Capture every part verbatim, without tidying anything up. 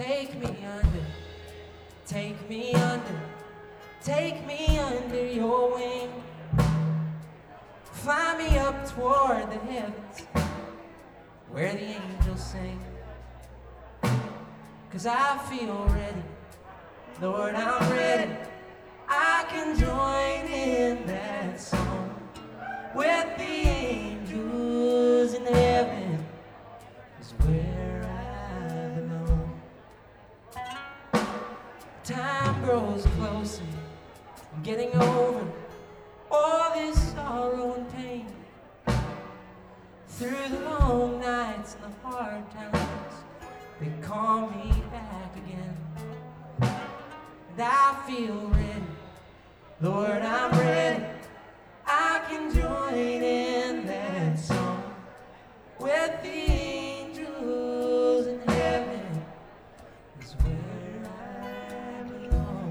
Take me under, take me under, take me under your wing. Fly me up toward the heavens, where the angels sing. 'Cause I feel ready, Lord, I'm ready. I can join in that song with the angels in heaven, is where I belong. Time grows closer, I'm getting over all this sorrow and pain. Through the long nights and the hard times, they call me back again. And I feel ready, Lord, I'm ready. I can join in that song with the angels in heaven, is where I belong.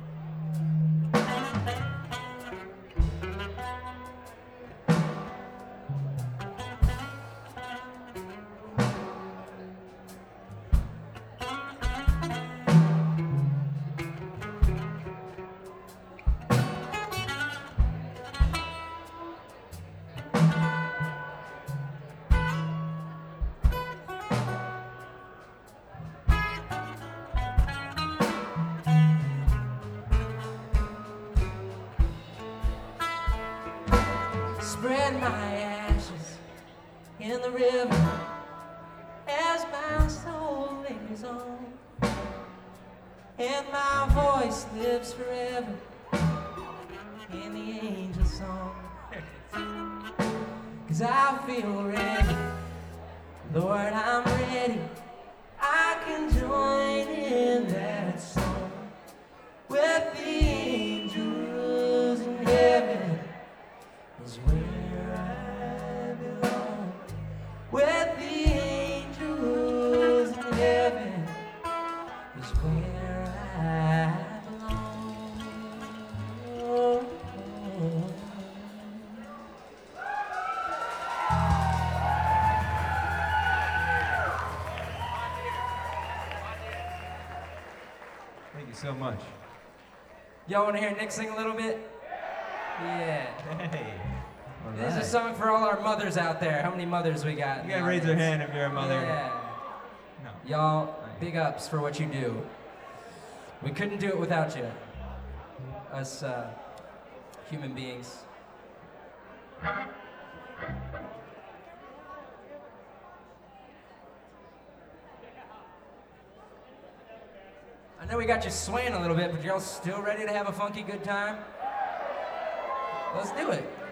Spread my ashes in the river as my soul lingers on, and my voice lives forever in the angel song. 'Cause I feel ready, Lord, I'm ready. I can join in that song with the angels in heaven, is where I belong. With the angels in heaven, is where I belong. Thank you so much. Y'all want to hear Nick sing a little bit? Yeah. Hey. All This right. is a song for all our mothers out there. How many mothers we got? in You the gotta raise your audience? hand if you're a mother. Yeah. No. Y'all, big ups for what you do. We couldn't do it without you. Us uh, human beings. I know we got you swaying a little bit, but y'all still ready to have a funky good time? Let's do it.